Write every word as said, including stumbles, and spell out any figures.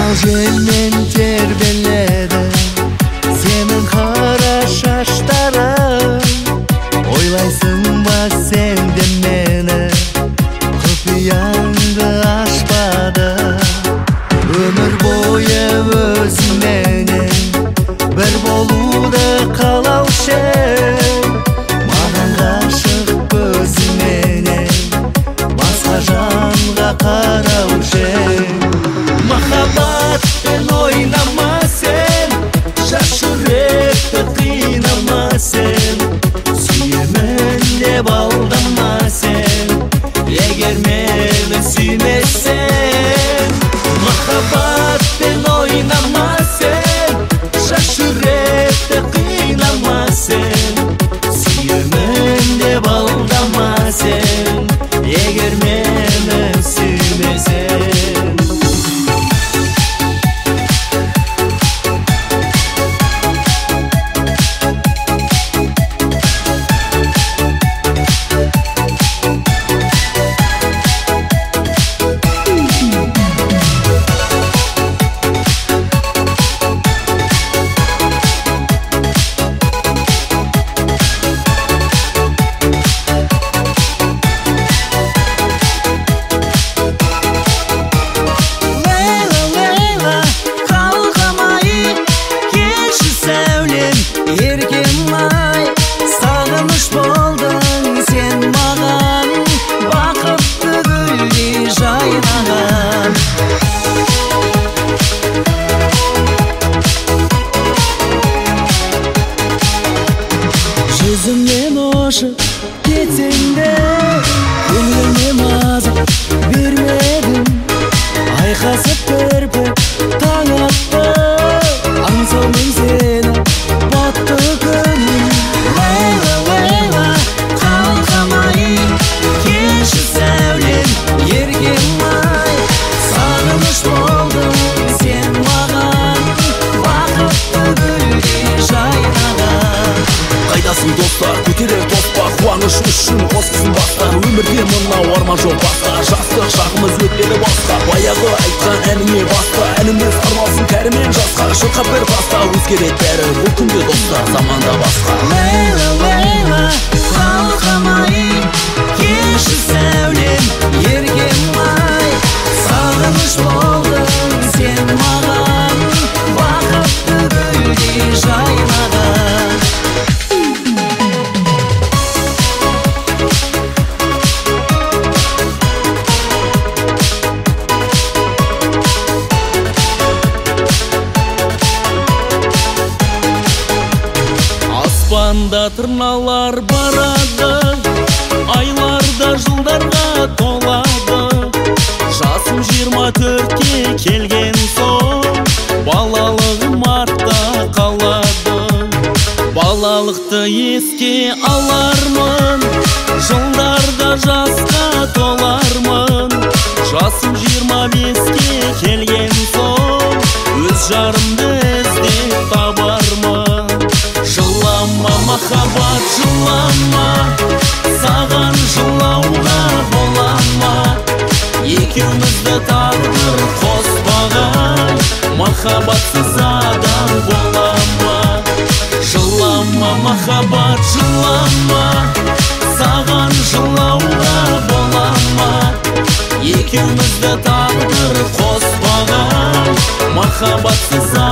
Ал желмен тербеледі сенің қара шаштарың. Ойлайсың ба сен де мені құпияңды ашпады. Өмір бойы өзіңменен бір болуды қалаушы едім. Маған ғашық көзіңменен басқа жанға қараушы едім. Махаббатпен ойнама сен, жас жүректі қинама сен. Сүйемін деп алдама сен, егер мені сүймесең. Махаббатпен ойнама сен, жас жүректі қинама сен. Сүйемін деп алдама сен, егер мені сүймесең. Жүзіңнен ұшып кетсең де көңіліме маза бермедің. Айқасып кірпік таң атты, аңсаумен сені батты күнім. Лейла, лейла, қалқамай, келші сәулем, еркем-ай. Сағыныш болдың сен маған, бақытты гүлдей жайнаған. Қайдасың достар, көтерер тоспа, қуаныш үшін қосқызын басқа. Өмірде мынау арман жоқ басқа, жастық шағымыз өтпеді басқа. Баяғы айтқан әніңе басқа, әніміз арналсын кәрімен жасқа. Шырқап бір басқа, өзгереді бәрі бұл күнде достар, заманда басқа. Лейла, лейла, қалқамай, келші сәулем, еркем-ай. Сағыныш болдың сен маған, бақытты гүлдей жайнаған. Аспанда тырналар барады, айларда жылдарға толады. Жасым жиырма төртке келген соң, балалығым артта қалады. Балалықты еске алармын, жылдарда жасқа толармын. Жасым жиырма беске келген соң, өз жарымды іздеп табармын. Жылама махаббат, жылама, саған жылауға болама. Екеумізді тағдыр қоспаған, махаббатсыз адам болама. Жылама махаббат, жылама, саған жылауға болама. Екеумізді тағдыр қоспаған, махаббатсыз